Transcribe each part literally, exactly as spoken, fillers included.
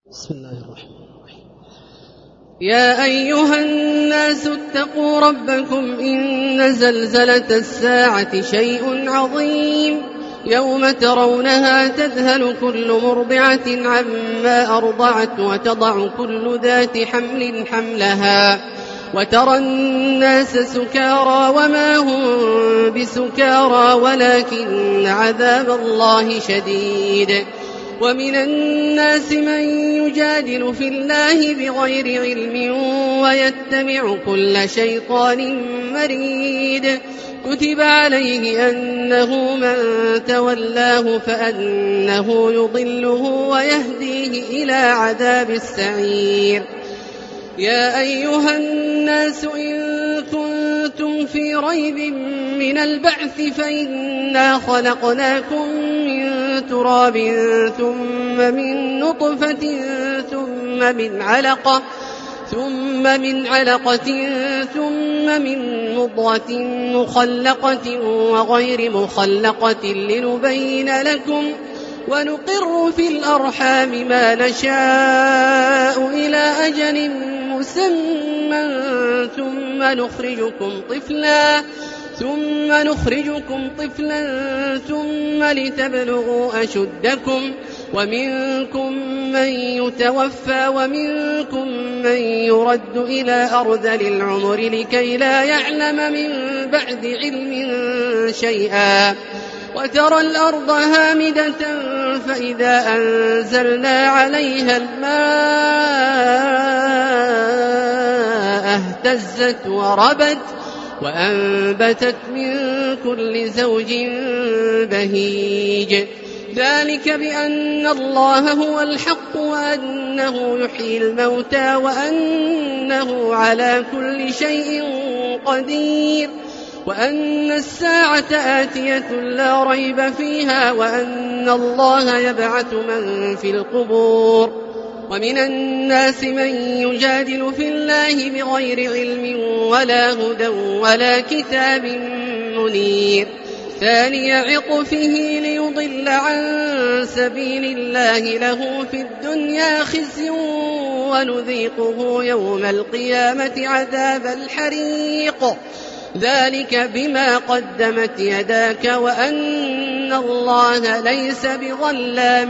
بسم الله الرحمن الرحيم. يا أيها الناس اتقوا ربكم إن زلزلة الساعة شيء عظيم يوم ترونها تذهل كل مرضعة عما أرضعت وتضع كل ذات حمل حملها وترى الناس سكارى وما هم بسكارى ولكن عذاب الله شديد. ومن الناس من يجادل في الله بغير علم ويتبع كل شيطان مريد. كتب عليه أنه من تولاه فأنه يضله ويهديه إلى عذاب السعير. يا أيها الناس إن كنتم في ريب من البعث فإنا خلقناكم من تراب ثم من نطفة ثم من علقة ثم من علقة ثم من مضغة مخلقة وغير مخلقة لنبين لكم ونقر في الأرحام ما نشاء إلى أجل مسمى ثم نخرجكم طفلا ثم نخرجكم طفلا ثم لتبلغوا أشدكم ومنكم من يتوفى ومنكم من يرد إلى أرذل العمر لكي لا يعلم من بعد علم شيئا. وترى الأرض هامدة فإذا أنزلنا عليها الماء اهتزت وربت وأنبتت من كل زوج بهيج. ذلك بأن الله هو الحق وأنه يحيي الموتى وأنه على كل شيء قدير وأن الساعة آتية لا ريب فيها وأن الله يبعث من في القبور. ومن الناس من يجادل في الله بغير علم ولا هدى ولا كتاب منير. ثاني عطفه ليضل عن سبيل الله له في الدنيا خزي ونذيقه يوم القيامة عذاب الحريق. ذلك بما قدمت يداك وأن الله ليس بظلام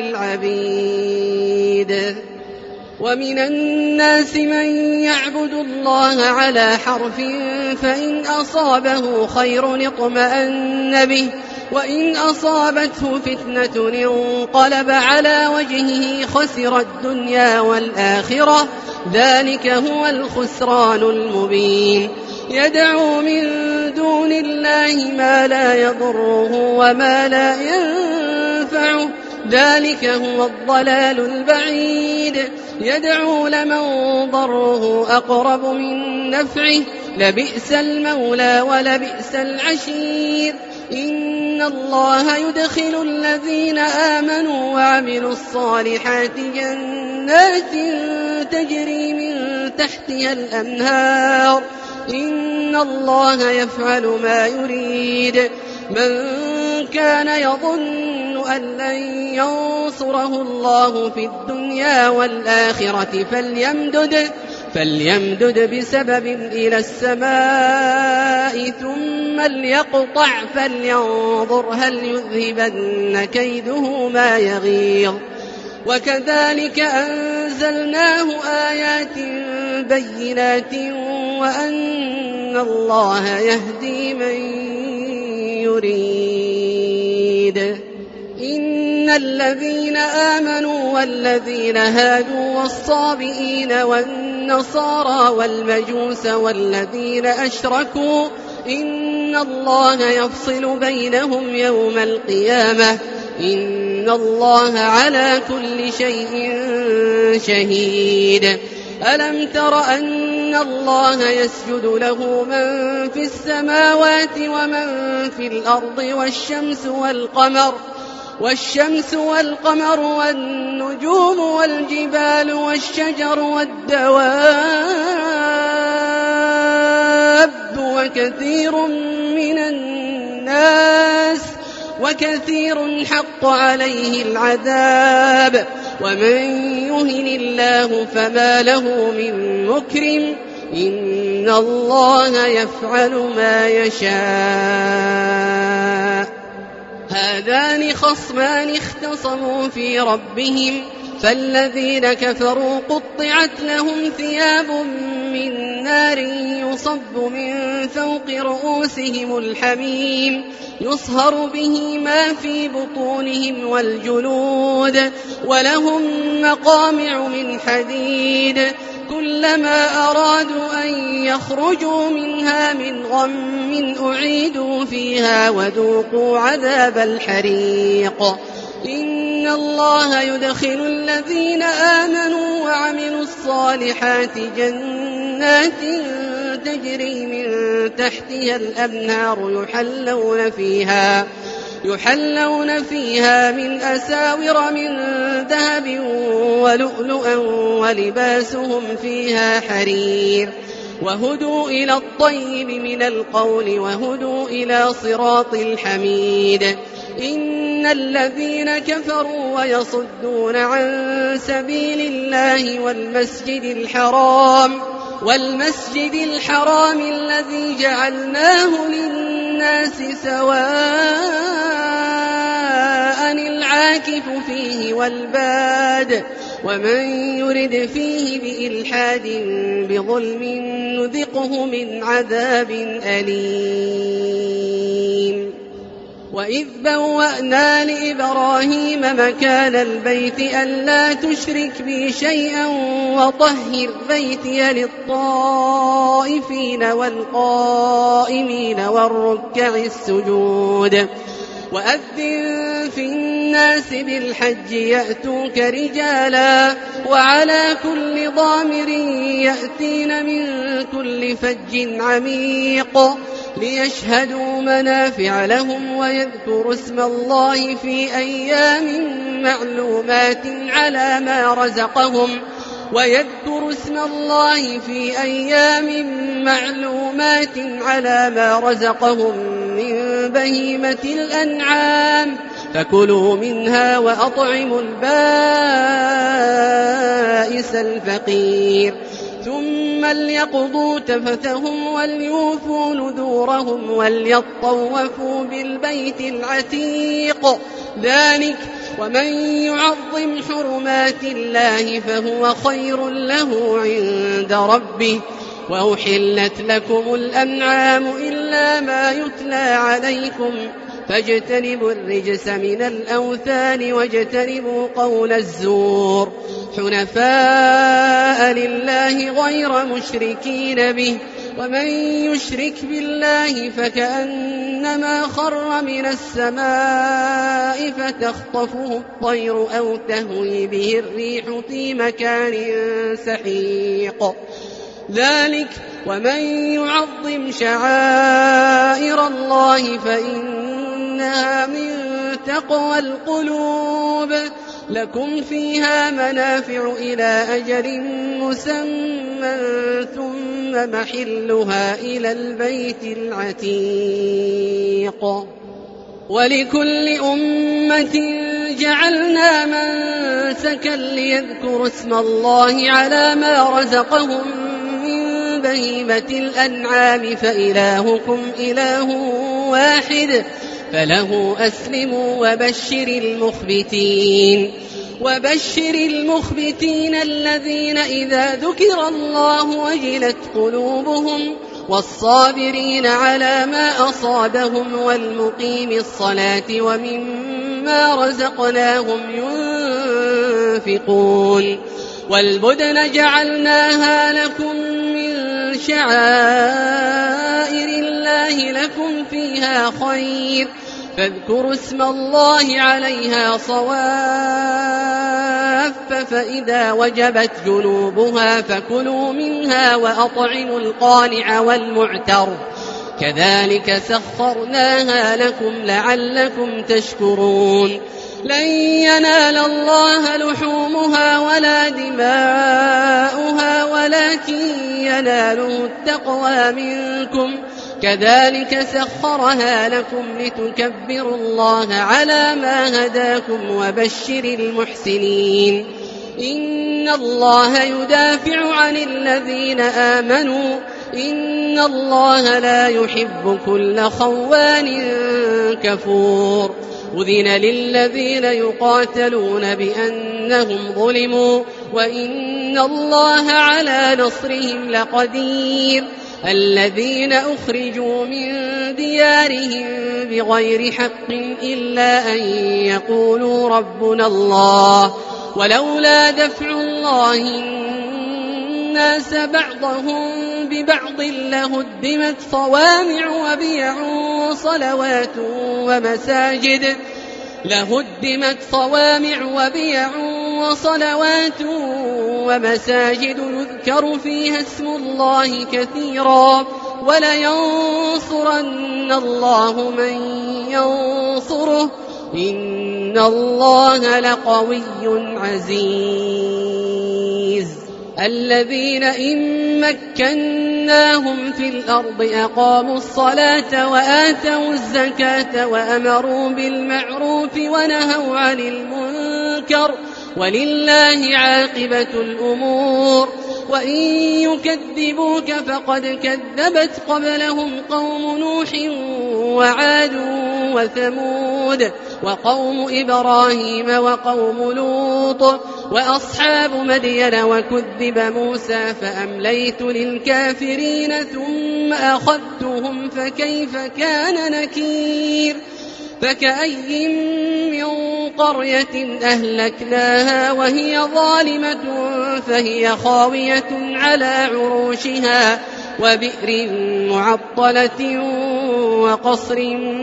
للعبيد. ومن الناس من يعبد الله على حرف فإن أصابه خير اطمأن به وإن أصابته فتنة انقلب على وجهه خسر الدنيا والآخرة. ذلك هو الخسران المبين. يدعو من دون الله ما لا يضره وما لا ينفعه. ذلك هو الضلال البعيد. يدعو لمن ضره أقرب من نفعه لبئس المولى ولبئس العشير. إن الله يدخل الذين آمنوا وعملوا الصالحات جنات تجري من تحتها الأنهار. إن الله يفعل ما يريد. من كان يظن أن لن ينصره الله في الدنيا والآخرة فليمدد, فليمدد بسبب إلى السماء ثم ليقطع فلينظر هل يذهبن كيده ما يغيظ. وكذلك أنزلناه آيات بينات وأن الله يهدي من يريد. إن الذين آمنوا والذين هادوا والصابئين والنصارى والمجوس والذين أشركوا إن الله يفصل بينهم يوم القيامة. إن الله على كل شيء شهيد. ألم تر أن الله يسجد له من في السماوات ومن في الأرض والشمس والقمر والشمس والقمر والنجوم والجبال والشجر والدواب وكثير من الناس وكثير حق عليه العذاب. ومن يهن الله فما له من مكرم إن الله يفعل ما يشاء. هذان خصمان اختصموا في ربهم فالذين كفروا قطعت لهم ثياب من نار يصب من فوق رؤوسهم الحميم يصهر به ما في بطونهم والجلود ولهم مقامع من حديد كلما أرادوا أن يخرجوا منها من غم أعيدوا فيها وذوقوا عذاب الحريق. إن الله يدخل الذين آمنوا وعملوا الصالحات جنات تجري من تحتها الأنهار يحلون فيها يحلون فيها من أساور من ذهب ولؤلؤا ولباسهم فيها حرير وهدوا إلى الطيب من القول وهدوا إلى صراط الحميد. إن الذين كفروا ويصدون عن سبيل الله والمسجد الحرام والمسجد الحرام الذي جعلناه للناس سواء العاكف فيه والباد ومن يرد فيه بإلحاد بظلم نذقه من عذاب أليم. وإذ بوأنا لإبراهيم مكان البيت ألا تشرك بي شيئا وطهر بيتي للطائفين والقائمين والركع السجود. وأذن في الناس بالحج يأتوك رجالا وعلى كل ضامر يأتين من كل فج عميق ليشهدوا منافع لهم ويذكروا اسم الله في أيام معلومات على ما رزقهم ويذكروا اسم الله في أيام معلومات على ما رزقهم من بهيمة الأنعام فكلوا منها وأطعموا البائس الفقير ثم ليقضوا تفثهم وليوفوا نذورهم وليطوفوا بالبيت العتيق. ذلك ومن يعظم حرمات الله فهو خير له عند ربه. وأحلت لكم الأنعام إلا ما يتلى عليكم فاجتنبوا الرجس من الأوثان واجتنبوا قول الزور حنفاء لله غير مشركين به ومن يشرك بالله فكأنما خر من السماء فتخطفه الطير أو تهوي به الريح في مكان سحيق. ذلك ومن يعظم شعائر الله فإنها من تقوى القلوب. لكم فيها منافع إلى أجل مسمى ثم محلها إلى البيت العتيق. ولكل أمة جعلنا منسكا ليذكروا اسم الله على ما رزقهم من بهيمة الأنعام فإلهكم إله واحد فله أسلموا وبشر المخبتين وبشر المخبتين الذين إذا ذكر الله وجلت قلوبهم والصابرين على ما أصابهم والمقيم الصلاة ومما رزقناهم ينفقون. والبدن جعلناها لكم من شعائر الله لكم فيها خير فاذكروا اسم الله عليها صواف فإذا وجبت جنوبها فكلوا منها وأطعموا القانع والمعتر كذلك سخرناها لكم لعلكم تشكرون. لن ينال الله لحومها ولا دماؤها ولكن يناله التقوى منكم كذلك سخرها لكم لتكبروا الله على ما هداكم وبشر المحسنين إن الله يدافع عن الذين آمنوا إن الله لا يحب كل خوان كفور أذن للذين يقاتلون بأنهم ظلموا وإن الله على نصرهم لقدير الذين أخرجوا من ديارهم بغير حق إلا أن يقولوا ربنا الله ولولا دفع الله الناس بعضهم ببعض لهدمت صوامع وبيع وصلوات ومساجد لهدمت صوامع وبيع وصلوات ومساجد يذكر فيها اسم الله كثيرا ولينصرن الله من ينصره إن الله لقوي عزيز الذين إن مكناهم في الأرض أقاموا الصلاة وآتوا الزكاة وأمروا بالمعروف ونهوا عن المنكر ولله عاقبة الأمور وإن يكذبوك فقد كذبت قبلهم قوم نوح وعاد وثمود وقوم إبراهيم وقوم لوط وأصحاب مدين وكذب موسى فأمليت للكافرين ثم أخذتهم فكيف كان نكير فكأي من قرية أهلكناها وهي ظالمة فهي خاوية على عروشها وبئر معطلة وقصر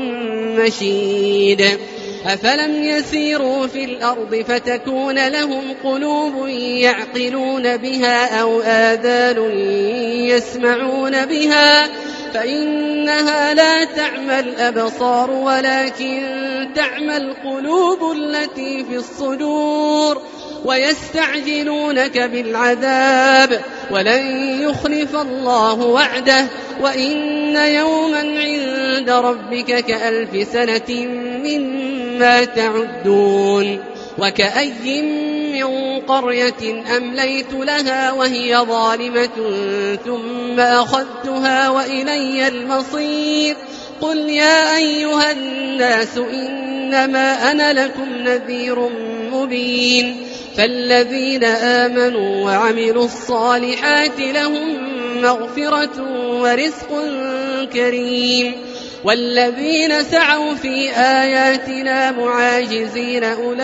مشيد أفلم يسيروا في الأرض فتكون لهم قلوب يعقلون بها أو آذان يسمعون بها فإنها لا تعمى الأبصار ولكن تعمى القلوب التي في الصدور ويستعجلونك بالعذاب ولن يخلف الله وعده وإن يوما عند ربك كألف سنة مما تعدون وكأي من قرية أمليت لها وهي ظالمة ثم أخذتها وإلي المصير قل يا أيها الناس إنما أنا لكم نذير مبين فالذين آمنوا وعملوا الصالحات لهم مغفرة ورزق كريم والذين سعوا في آياتنا معاجزين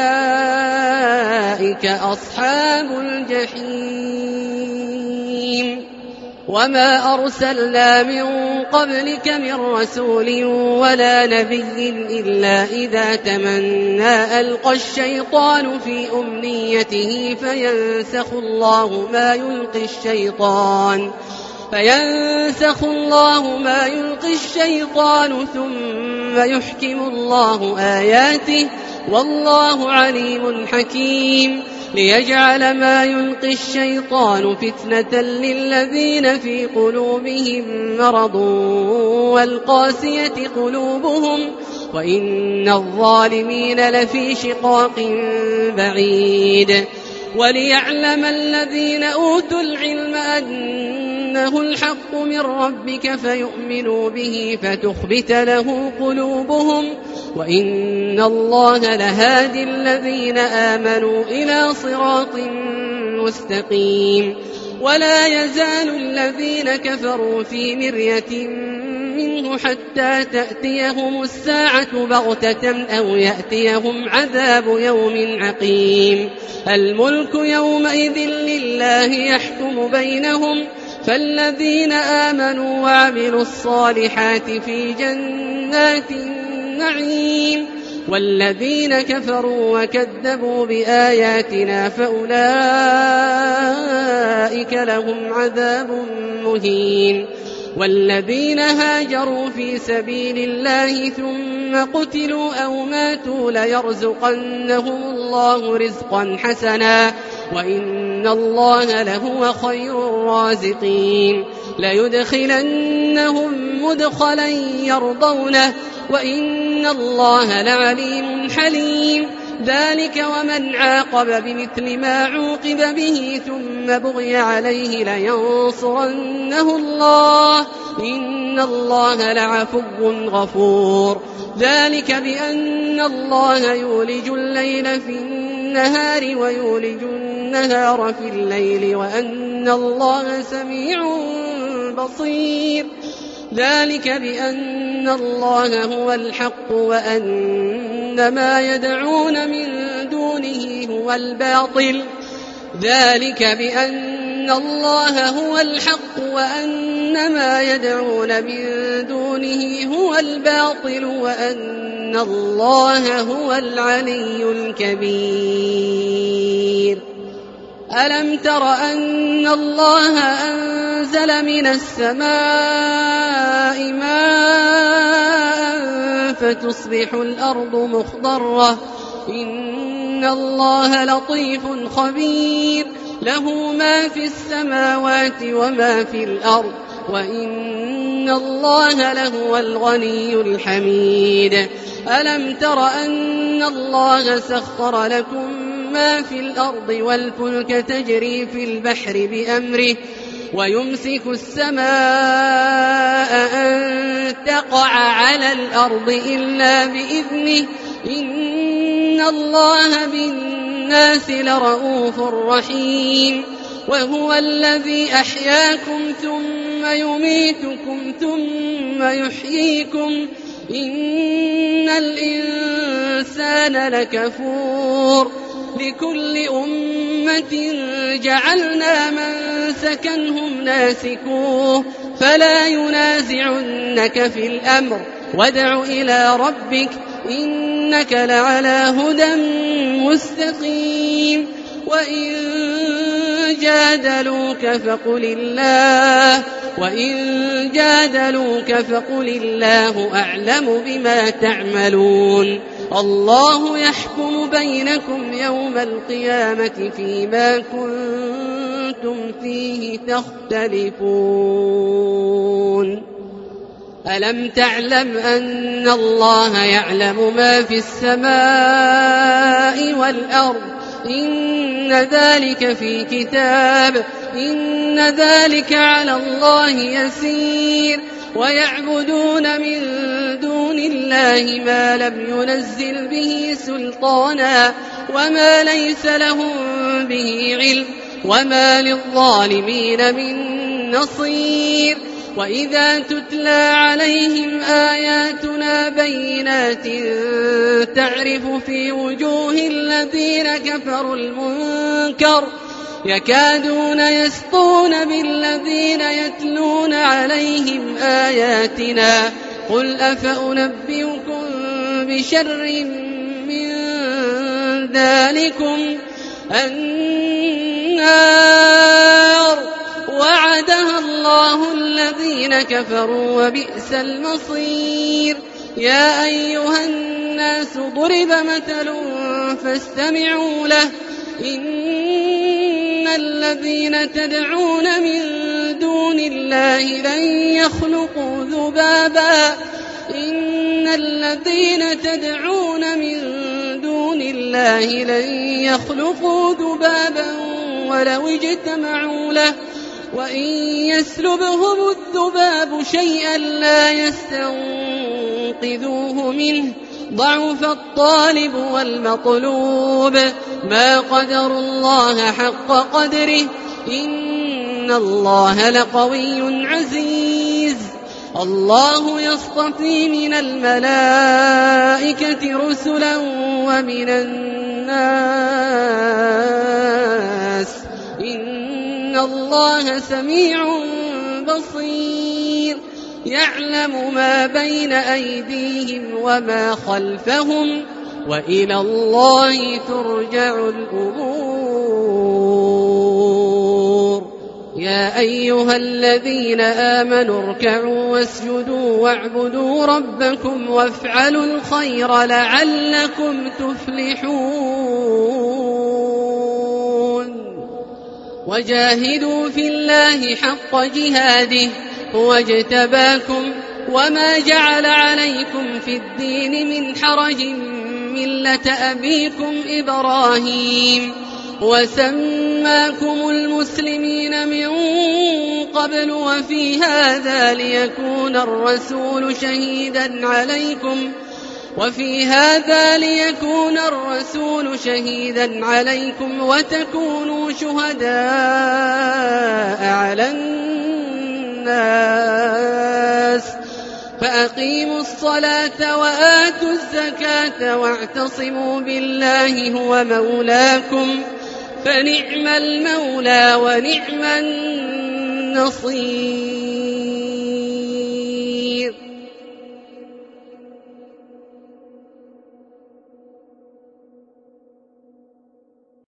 أولئك أصحاب الجحيم وما أرسلنا من قبلك من رسول ولا نبي إلا إذا تمنى ألقى الشيطان في أمنيته فينسخ الله ما يلقي الشيطان فينسخ الله ما يلقي الشيطان ثم يحكم الله آياته والله عليم حكيم ليجعل ما يلقي الشيطان فتنة للذين في قلوبهم مرض والقاسية قلوبهم وإن الظالمين لفي شقاق بعيد وليعلم الذين أوتوا العلم أنه الحق من ربك فيؤمنوا به فتخبت له قلوبهم وإن الله لهادي الذين آمنوا إلى صراط مستقيم ولا يزال الذين كفروا في مرية منه حتى تأتيهم الساعة بغتة أو يأتيهم عذاب يوم عقيم الملك يومئذ لله يحكم بينهم فالذين آمنوا وعملوا الصالحات في جنات النعيم والذين كفروا وكذبوا بآياتنا فأولئك لهم عذاب مهين والذين هاجروا في سبيل الله ثم قتلوا أو ماتوا ليرزقنهم الله رزقا حسنا وإن الله لهو خير الرازقين ليدخلنهم مدخلا يرضونه وإن الله لعليم حليم ذلك ومن عاقب بمثل ما عوقب به ثم بغي عليه لينصرنه الله إن الله لعفو غفور ذلك بأن الله يولج الليل في النهار ويولج النهار في الليل وأن الله سميع بصير ذلك بأن الله هو الحق وأن ما يدعون من دونه هو الباطل ذلك بأن الله هو الحق وأن ما يدعون من دونه هو الباطل وأن الله هو العلي الكبير ألم تر أن الله أنزل من السماء ماء فتصبح الأرض مخضرة إن الله لطيف خبير له ما في السماوات وما في الأرض وإن الله لهو الغني الحميد ألم تر أن الله سخر لكم ما في الأرض والفلك تجري في البحر بأمره ويمسك السماء أن تقع على الأرض إلا بإذنه إن الله بالناس لرؤوف رحيم وهو الذي أحياكم ثم يميتكم ثم يحييكم إن الإنسان لكفور لكل أمة جعلنا من سكنهم ناسكوه فلا ينازعنك في الأمر وادع إلى ربك إنك لعلى هدى مستقيم وإن جادلوك فقل الله وإن جادلوك فقل الله أعلم بما تعملون الله يحكم بينكم يوم القيامة فيما كنتم فيه تختلفون ألم تعلم أن الله يعلم ما في السماء والأرض إن ذلك في كتاب إن ذلك على الله يسير ويعبدون من دون الله ما لم ينزل به سلطانا وما ليس لهم به علم وما للظالمين من نصير وإذا تتلى عليهم آياتنا بينات تعرف في وجوه الذين كفروا المنكر يكادون يسطون بالذين يتلون عليهم آياتنا قل أفأنبئكم بشر من ذلكم النار وعدها الله الذين كفروا وبئس المصير يا أيها الناس ضرب مثل فاستمعوا له إن الذين تدعون من دون الله لن يخلقوا ذبابا إن الذين تدعون من دون الله لن يخلقوا ذبابا ولو اجتمعوا له وإن يسلبهم الذباب شيئا لا يستنقذوه منه ضعف الطالب والمطلوب ما قدروا الله حق قدره إن الله لقوي عزيز الله يصطفي من الملائكة رسلا ومن الناس إن الله سميع بصير يعلم ما بين أيديهم وما خلفهم وإلى الله ترجع الأمور يا أيها الذين آمنوا اركعوا واسجدوا واعبدوا ربكم وافعلوا الخير لعلكم تفلحون وجاهدوا في الله حق جهاده هو اجتباكم وما جعل عليكم في الدين من حرج ملة أبيكم إبراهيم وسماكم المسلمين من قبل وفي هذا ليكون الرسول شهيدا عليكم وفي هذا ليكون الرسول شهيدا عليكم وتكونوا شهداء على الناس فأقيموا الصلاة وآتوا الزكاة واعتصموا بالله هو مولاكم فنعم المولى ونعم النصير.